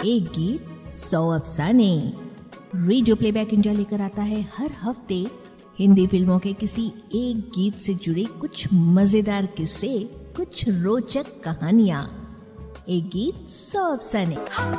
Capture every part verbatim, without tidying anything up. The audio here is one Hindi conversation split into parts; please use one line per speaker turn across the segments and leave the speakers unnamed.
एक गीत सौ अफसाने। रेडियो प्लेबैक इंडिया लेकर आता है हर हफ्ते हिंदी फिल्मों के किसी एक गीत से जुड़े कुछ मजेदार किस्से, कुछ रोचक कहानियां। एक गीत सौ अफसाने।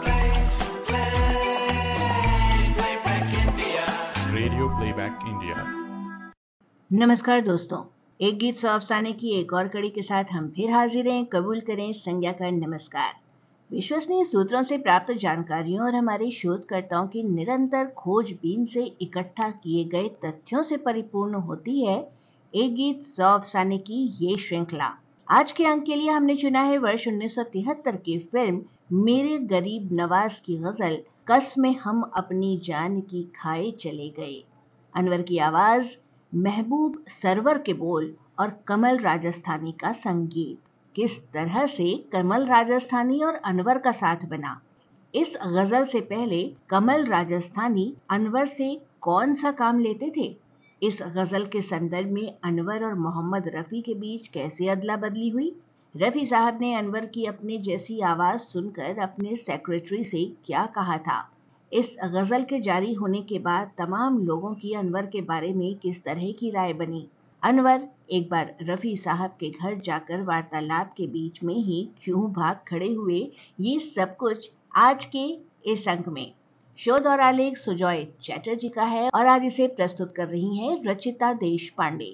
Radio playback India.
नमस्कार दोस्तों, एक गीत सौ अफसाने की एक और कड़ी के साथ हम फिर हाजिर हैं। कबूल करें संज्ञा का नमस्कार। विश्वसनीय सूत्रों से प्राप्त जानकारियों और हमारे शोधकर्ताओं की निरंतर खोजबीन से इकट्ठा किए गए तथ्यों से परिपूर्ण होती है एक गीत सौ अफसाने की ये श्रृंखला। आज के अंक के लिए हमने चुना है वर्ष उन्नीस सौ तिहत्तर की फिल्म मेरे गरीब नवाज की गजल कसम हम अपनी जान की खाए चले गए। अनवर की आवाज, महबूब सरवर के बोल और कमल राजस्थानी का संगीत। किस तरह से कमल राजस्थानी और अनवर का साथ बना। इस गजल से पहले कमल राजस्थानी अनवर से कौन सा काम लेते थे? इस गजल के संदर्भ में अनवर और मोहम्मद रफी के बीच कैसे अदला बदली हुई? रफी साहब ने अनवर की अपने जैसी आवाज सुनकर अपने सेक्रेटरी से क्या कहा था? इस गजल के जारी होने के बाद तमाम लोगों की अनवर के बारे में किस तरह की राय बनी? अनवर एक बार रफी साहब के घर जाकर वार्तालाप के बीच में ही क्यों भाग खड़े हुए? ये सब कुछ आज के इस अंक में। शोध और आलेख सुजॉय चैटर्जी का है और आज इसे प्रस्तुत कर रही हैं रचिता देश पांडे।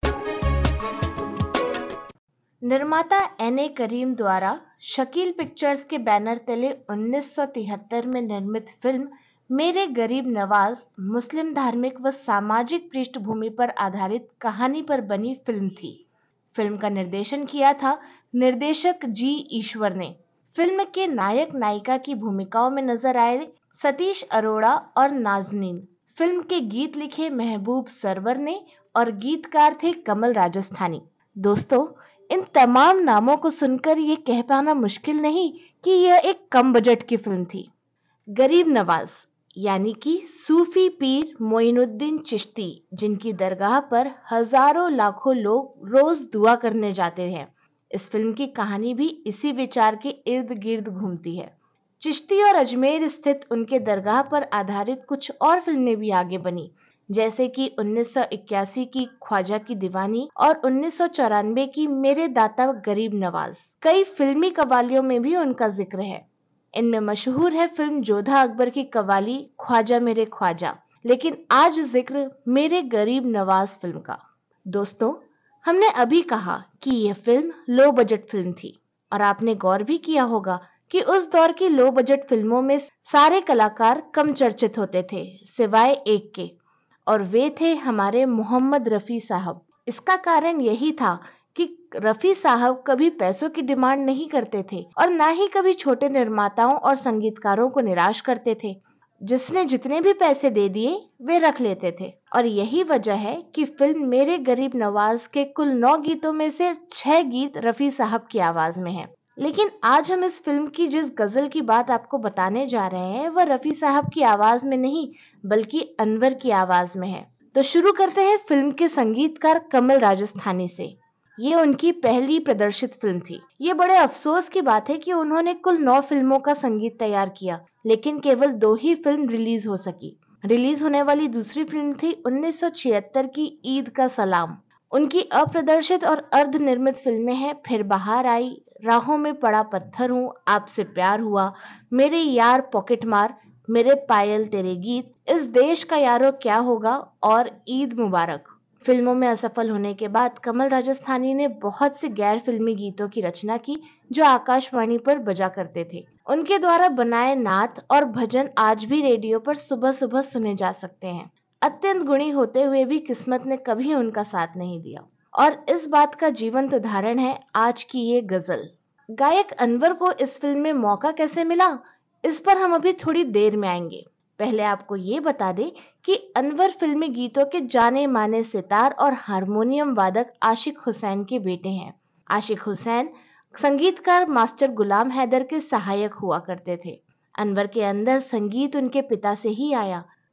निर्माता एन ए करीम द्वारा शकील पिक्चर्स के बैनर तले उन्नीस सौ तिहत्तर में निर्मित फिल्म मेरे गरीब नवाज मुस्लिम धार्मिक व सामाजिक पृष्ठभूमि पर आधारित कहानी पर बनी फिल्म थी। फिल्म का निर्देशन किया था निर्देशक जी ईश्वर ने। फिल्म के नायक नायिका की भूमिकाओं में नजर आए सतीश अरोड़ा और नाजनीन। फिल्म के गीत लिखे महबूब सरवर ने और गीतकार थे कमल राजस्थानी। दोस्तों, इन तमाम नामों को सुनकर ये कह पाना मुश्किल नहीं कि यह एक कम बजट की फिल्म थी। गरीब नवाज यानी कि सूफी पीर मोइनुद्दीन चिश्ती, जिनकी दरगाह पर हजारों लाखों लोग रोज दुआ करने जाते हैं। इस फिल्म की कहानी भी इसी विचार के इर्द गिर्द घूमती है। चिश्ती और अजमेर स्थित उनके दरगाह पर आधारित कुछ और फिल्में भी आगे बनी, जैसे कि उन्नीस सौ इक्यासी की ख्वाजा की दीवानी और उन्नीस सौ चौरानवे की मेरे दाता गरीब नवाज। कई फिल्मी कवालियों में भी उनका जिक्र है। इनमें मशहूर है फिल्म जोधा अकबर की कवाली ख्वाजा मेरे ख्वाजा। लेकिन आज जिक्र मेरे गरीब नवाज फिल्म का। दोस्तों, हमने अभी कहा कि यह फिल्म लो बजट फिल्म थी और आपने गौर भी किया होगा कि उस दौर की लो बजट फिल्मों में सारे कलाकार कम चर्चित होते थे सिवाय एक के, और वे थे हमारे मोहम्मद रफी साहब। इसका कारण यही था कि रफी साहब कभी पैसों की डिमांड नहीं करते थे और ना ही कभी छोटे निर्माताओं और संगीतकारों को निराश करते थे। जिसने जितने भी पैसे दे दिए वे रख लेते थे। और यही वजह है कि फिल्म मेरे गरीब नवाज के कुल नौ गीतों में से छह गीत रफी साहब की आवाज में हैं। लेकिन आज हम इस फिल्म की जिस गजल की बात आपको बताने जा रहे हैं वह रफी साहब की आवाज में नहीं बल्कि अनवर की आवाज में है। तो शुरू करते हैं फिल्म के संगीतकार कमल राजस्थानी से। ये उनकी पहली प्रदर्शित फिल्म थी। ये बड़े अफसोस की बात है कि उन्होंने कुल नौ फिल्मों का संगीत तैयार किया, लेकिन केवल दो ही फिल्म रिलीज हो सकी। रिलीज होने वाली दूसरी फिल्म थी उन्नीस सौ छिहत्तर की ईद का सलाम। उनकी अप्रदर्शित और अर्ध निर्मित फिल्में हैं फिर बहार आई, राहों में पड़ा पत्थर हूँ, आपसे प्यार हुआ, मेरे यार पॉकेट मार, मेरे पायल तेरे गीत, इस देश का यारो क्या होगा और ईद मुबारक। फिल्मों में असफल होने के बाद कमल राजस्थानी ने बहुत से गैर फिल्मी गीतों की रचना की जो आकाशवाणी पर बजा करते थे। उनके द्वारा बनाए नात और भजन आज भी रेडियो पर सुबह सुबह सुने जा सकते हैं। अत्यंत गुणी होते हुए भी किस्मत ने कभी उनका साथ नहीं दिया, और इस बात का जीवंत उदाहरण है आज की ये गजल। गायक अनवर को इस फिल्म में मौका कैसे मिला, इस पर हम अभी थोड़ी देर में आएंगे। पहले आपको ये बता दें कि अनवर फिल्मी गीतों के जाने माने सितार और हारमोनियम वादक आशिक हुसैन के बेटे हैं। आशिक हुसैन संगीतकार मास्टर गुलाम हैदर के सहायक हुआ करते थे। अनवर के अंदर संगीत उनके पिता से ही आया।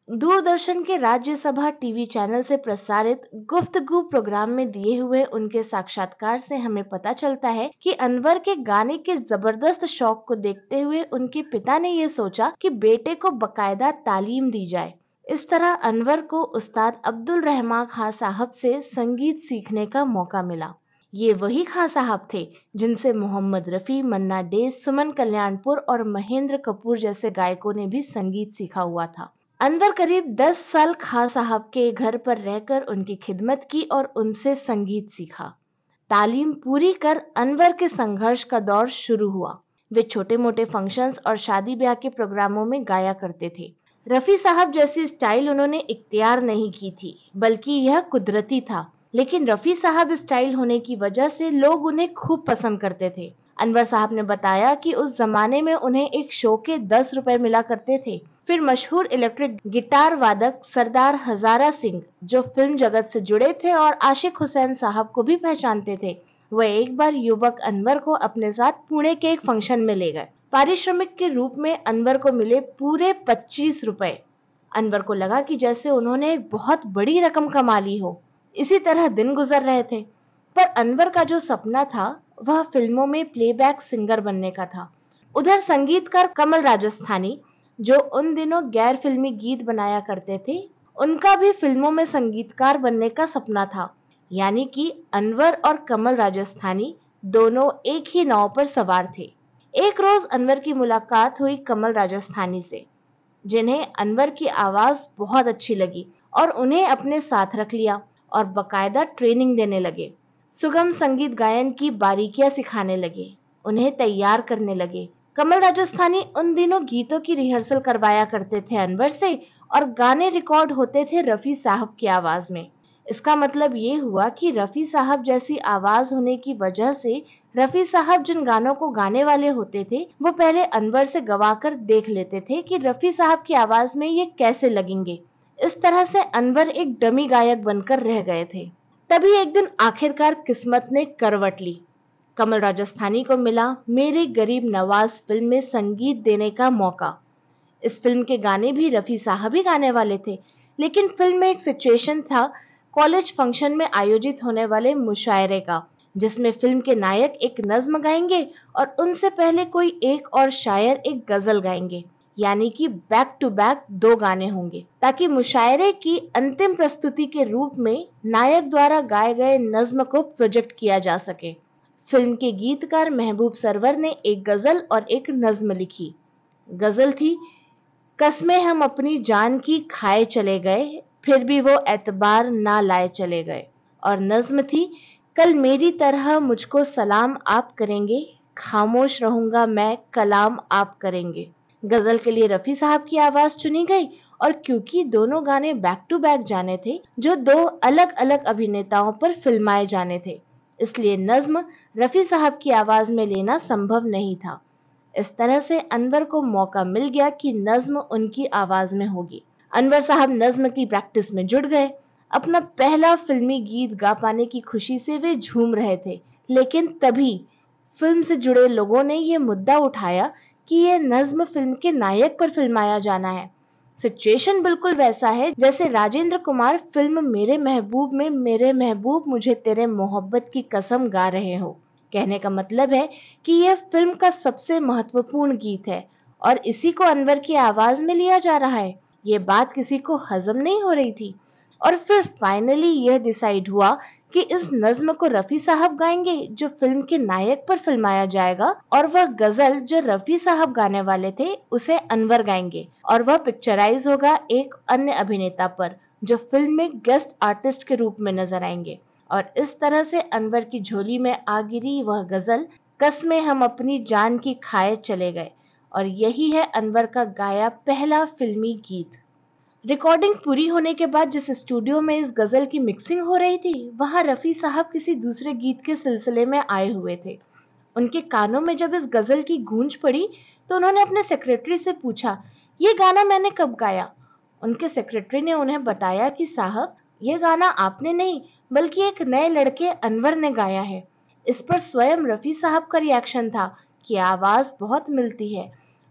दूरदर्शन के राज्यसभा टीवी चैनल से प्रसारित गुफ्तगू प्रोग्राम में दिए हुए उनके साक्षात्कार से हमें पता चलता है कि अनवर के गाने के जबरदस्त शौक को देखते हुए उनके पिता ने ये सोचा कि बेटे को बकायदा तालीम दी जाए। इस तरह अनवर को उस्ताद अब्दुल रहमान खां साहब से संगीत सीखने का मौका मिला। ये वही खां साहब थे जिनसे मोहम्मद रफी, मन्ना डे, सुमन कल्याणपुर और महेंद्र कपूर जैसे गायकों ने भी संगीत सीखा हुआ था। अनवर करीब दस साल खां साहब के घर पर रहकर उनकी खिदमत की और उनसे संगीत सीखा। तालीम पूरी कर अनवर के संघर्ष का दौर शुरू हुआ। वे छोटे मोटे फंक्शंस और शादी ब्याह के प्रोग्रामों में गाया करते थे। रफी साहब जैसी स्टाइल उन्होंने इख्तियार नहीं की थी, बल्कि यह कुदरती था। लेकिन रफी साहब स्टाइल होने की वजह से लोग उन्हें खूब पसंद करते थे। अनवर साहब ने बताया कि उस जमाने में उन्हें एक शो के दस रुपए मिला करते थे। फिर मशहूर इलेक्ट्रिक गिटार वादक सरदार हजारा सिंह, जो फिल्म जगत से जुड़े थे और आशिक हुसैन साहब को भी पहचानते थे, वह एक बार युवक अनवर को अपने साथ पुणे के एक फंक्शन में ले गए। पारिश्रमिक के रूप में अनवर को मिले पूरे पच्चीस रुपए। अनवर को लगा कि जैसे उन्होंने एक बहुत बड़ी रकम कमा ली हो। इसी तरह दिन गुजर रहे थे, पर अनवर का जो सपना था वह फिल्मों में प्लेबैक सिंगर बनने का था। उधर संगीतकार कमल राजस्थानी, जो उन दिनों गैर फिल्मी गीत बनाया करते थे, उनका भी फिल्मों में संगीतकार बनने का सपना था। यानी कि अनवर और कमल राजस्थानी दोनों एक ही नाव पर सवार थे। एक रोज अनवर की मुलाकात हुई कमल राजस्थानी से, जिन्हें अनवर की आवाज बहुत अच्छी लगी और उन्हें अपने साथ रख लिया और बकायदा ट्रेनिंग देने लगे। सुगम संगीत गायन की बारीकियां सिखाने लगे, उन्हें तैयार करने लगे। कमल राजस्थानी उन दिनों गीतों की रिहर्सल करवाया करते थे अनवर से, और गाने रिकॉर्ड होते थे रफी साहब की आवाज में। इसका मतलब ये हुआ कि रफी साहब जैसी आवाज होने की वजह से रफी साहब जिन गानों को गाने वाले होते थे, वो पहले अनवर से गवाकर देख लेते थे कि रफी साहब की आवाज में ये कैसे लगेंगे। इस तरह से अनवर एक डमी गायक बनकर रह गए थे। तभी एक दिन आखिरकार किस्मत ने करवट ली। कमल राजस्थानी को मिला मेरे गरीब नवाज फिल्म में संगीत देने का मौका। इस फिल्म के गाने भी रफी साहब ही गाने वाले थे, लेकिन फिल्म में एक सिचुएशन था कॉलेज फंक्शन में आयोजित होने वाले मुशायरे का, जिसमें फिल्म के नायक एक नज्म गाएंगे और उनसे पहले कोई एक और शायर एक गजल गाएंगे। यानी कि बैक टू बैक दो गाने होंगे, ताकि मुशायरे की अंतिम प्रस्तुति के रूप में नायक द्वारा गाए गए नज्म को प्रोजेक्ट किया जा सके। फिल्म के गीतकार महबूब सरवर ने एक गजल और एक नज्म लिखी। गजल थी, कसमें हम अपनी जान की खाए चले गए, फिर भी वो एतबार ना लाए चले गए। और नज्म थी, कल मेरी तरह मुझको सलाम आप करेंगे, खामोश रहूंगा मैं कलाम आप करेंगे। गजल के लिए रफी साहब की आवाज चुनी गई, और क्योंकि दोनों गाने बैक टू बैक जाने थे जो दो अलग अलग अभिनेताओं पर फिल्माए जाने थे, इसलिए नज्म रफी साहब की आवाज में लेना संभव नहीं था। इस तरह से अनवर को मौका मिल गया कि नज्म उनकी आवाज में होगी। अनवर साहब नज्म की प्रैक्टिस में जुट गए। अपना पहला फिल्मी गीत गा पाने की खुशी से वे झूम रहे थे, लेकिन तभी फिल्म से जुड़े लोगों ने ये मुद्दा उठाया कि ये नज्म फिल्म के नायक पर फिल्माया जाना है। सिचुएशन बिल्कुल वैसा है जैसे राजेंद्र कुमार फिल्म मेरे महबूब में मेरे महबूब मुझे तेरे मोहब्बत की कसम गा रहे हो। कहने का मतलब है कि यह फिल्म का सबसे महत्वपूर्ण गीत है और इसी को अनवर की आवाज में लिया जा रहा है। ये बात किसी को हजम नहीं हो रही थी, और फिर फाइनली यह डिसाइड हुआ कि इस नज्म को रफी साहब गाएंगे जो फिल्म के नायक पर फिल्माया जाएगा, और वह गजल जो रफी साहब गाने वाले थे उसे अनवर गाएंगे, और वह पिक्चराइज होगा एक अन्य अभिनेता पर जो फिल्म में गेस्ट आर्टिस्ट के रूप में नजर आएंगे। और इस तरह से अनवर की झोली में आ गिरी वह गजल, कसमें हम अपनी जान की खाए चले गए। और यही है अनवर का गाया पहला फिल्मी गीत। रिकॉर्डिंग पूरी होने के बाद जिस स्टूडियो में इस गजल की मिक्सिंग हो रही थी, वहां रफी साहब किसी दूसरे गीत के सिलसिले में आए हुए थे। उनके कानों में जब इस गजल की गूंज पड़ी तो उन्होंने अपने सेक्रेटरी से पूछा, ये गाना मैंने कब गाया? उनके सेक्रेटरी ने उन्हें बताया कि साहब, ये गाना आपने नहीं बल्कि एक नए लड़के अनवर ने गाया है। इस पर स्वयं रफी साहब का रिएक्शन था कि आवाज बहुत मिलती है।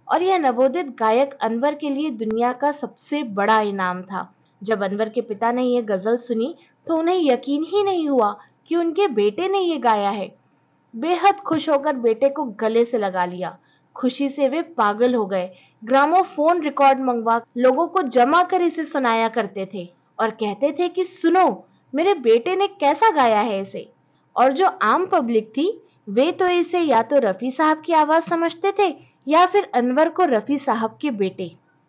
और यह नवोदित गायक अनवर के लिए दुनिया का सबसे बड़ा इनाम था। जब अनवर के पिता ने यह गजल सुनी तो उन्हें यकीन ही नहीं हुआ कि उनके बेटे ने ये गाया है। बेहद खुश होकर बेटे को गले से लगा लिया। खुशी से वे पागल हो गए। ग्रामोफोन रिकॉर्ड मंगवा लोगों को जमा कर इसे सुनाया करते थे और कहते थे कि सुनो, मेरे बेटे ने कैसा गाया है इसे। और जो आम पब्लिक थी वे तो इसे या तो रफी साहब की आवाज समझते थे या फिर अनवर को रफी साहब के बेटे।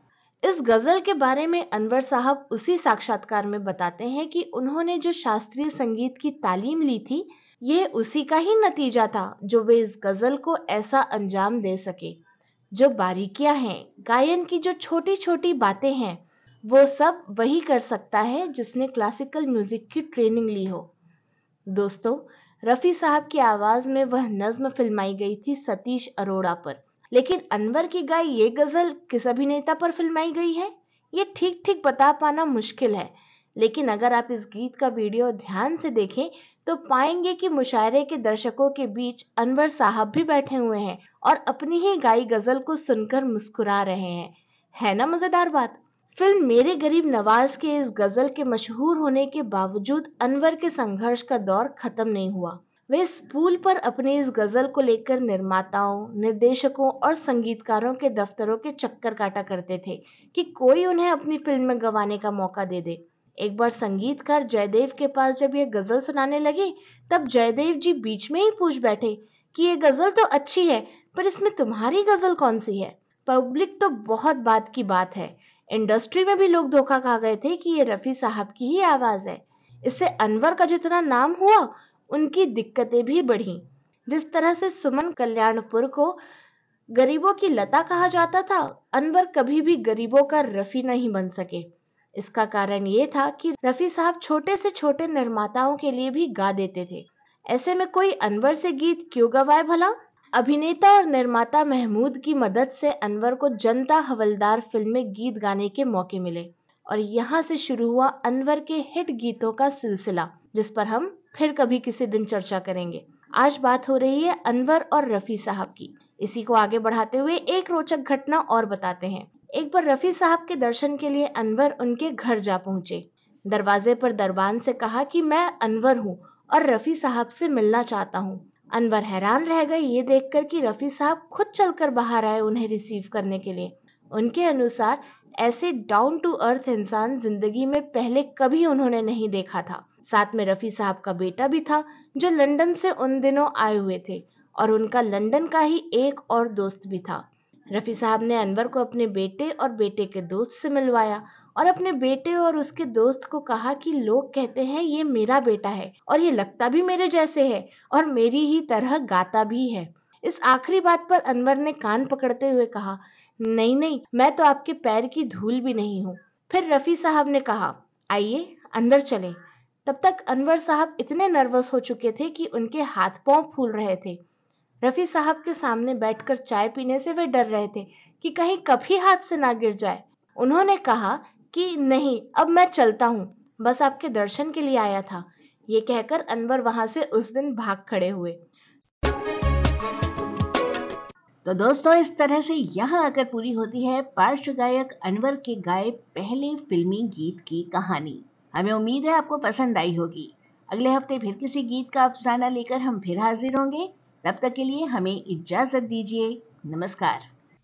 इस गजल के बारे में अनवर साहब उसी साक्षात्कार में बताते हैं कि उन्होंने जो शास्त्रीय संगीत की तालीम ली थी ये उसी का ही नतीजा था जो वे इस गजल को ऐसा अंजाम दे सके। जो बारीकियां हैं, गायन की जो छोटी छोटी बातें हैं, वो सब वही कर सकता है जिसने क्लासिकल म्यूजिक की ट्रेनिंग ली हो। दोस्तों, रफी साहब की आवाज में वह नज्म फिल्माई गई थी सतीश अरोड़ा पर, लेकिन अनवर की गाई ये गजल किस अभिनेता पर फिल्माई गई है ये ठीक ठीक बता पाना मुश्किल है। लेकिन अगर आप इस गीत का वीडियो ध्यान से देखें तो पाएंगे कि मुशायरे के दर्शकों के बीच अनवर साहब भी बैठे हुए हैं और अपनी ही गाई गजल को सुनकर मुस्कुरा रहे हैं। है ना मजेदार बात। फिल्म मेरे गरीब नवाज के इस गजल के मशहूर होने के बावजूद अनवर के संघर्ष का दौर खत्म नहीं हुआ। वे इस पुल पर अपनी इस गजल को लेकर निर्माताओं, निर्देशकों और संगीतकारों के दफ्तरों के चक्कर काटा करते थे कि कोई उन्हें अपनी फिल्म में गवाने का मौका दे दे। एक बार संगीतकार जयदेव के पास जब यह गजल सुनाने लगे तब जयदेव जी बीच में ही पूछ बैठे कि ये गजल तो अच्छी है पर इसमें तुम्हारी गजल कौन सी है। पब्लिक तो बहुत बात की बात है, इंडस्ट्री में भी लोग धोखा खा गए थे कि ये रफी साहब की ही आवाज है। इससे अनवर का जितना नाम हुआ उनकी दिक्कतें भी बढ़ी। जिस तरह से सुमन कल्याणपुर को गरीबों की लता कहा जाता था, अनवर कभी भी गरीबों का रफी नहीं बन सके। इसका कारण ये था कि रफी साहब छोटे से छोटे निर्माताओं के लिए भी गा देते थे। ऐसे में कोई अनवर से गीत क्यों गवाए भला। अभिनेता और निर्माता महमूद की मदद से अनवर को जनता हवलदार फिल्म में गीत गाने के मौके मिले और यहाँ से शुरू हुआ अनवर के हिट गीतों का सिलसिला, जिस पर हम फिर कभी किसी दिन चर्चा करेंगे। आज बात हो रही है अनवर और रफी साहब की। इसी को आगे बढ़ाते हुए एक रोचक घटना और बताते हैं। एक बार रफी साहब के दर्शन के लिए अनवर उनके घर जा पहुंचे। दरवाजे पर दरबान से कहा कि मैं अनवर हूँ और रफी साहब से मिलना चाहता हूँ। अनवर हैरान रह गए ये देखकर कि रफी साहब खुद चलकर बाहर आए उन्हें रिसीव करने के लिए। उनके अनुसार ऐसे डाउन टू अर्थ इंसान जिंदगी में पहले कभी उन्होंने नहीं देखा था। साथ में रफी साहब का बेटा भी था जो लंदन से उन दिनों आए हुए थे और उनका लंदन का ही एक और दोस्त भी था। रफी साहब ने अनवर को अपने बेटे और बेटे के दोस्त से मिलवाया और अपने बेटे और उसके दोस्त को कहा कि लोग कहते हैं ये मेरा बेटा है और ये लगता भी मेरे जैसे है और मेरी ही तरह गाता भी है। इस आखिरी बात पर अनवर ने कान पकड़ते हुए कहा, नहीं नहीं, मैं तो आपके पैर की धूल भी नहीं हूँ। फिर रफी साहब ने कहा, आइए अंदर चलें। तब तक अनवर साहब इतने नर्वस हो चुके थे कि उनके हाथ पांव फूल रहे थे। रफी साहब के सामने बैठकर चाय पीने से वे डर रहे थे कि कहीं कभी हाथ से ना गिर जाए। उन्होंने कहा कि नहीं, अब मैं चलता हूँ, बस आपके दर्शन के लिए आया था। ये कहकर अनवर वहां से उस दिन भाग खड़े हुए।
तो दोस्तों, इस तरह से यहाँ आकर पूरी होती है पार्श्व गायक अनवर के गाए पहले फिल्मी गीत की कहानी। हमें उम्मीद है आपको पसंद आई होगी। अगले हफ्ते फिर किसी गीत का अफसाना लेकर हम फिर हाजिर होंगे। तब तक के लिए हमें इजाजत दीजिए। नमस्कार।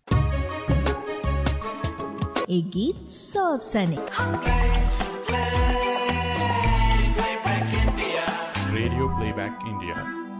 एक गीत सौ अफसाने।
Radio playback India.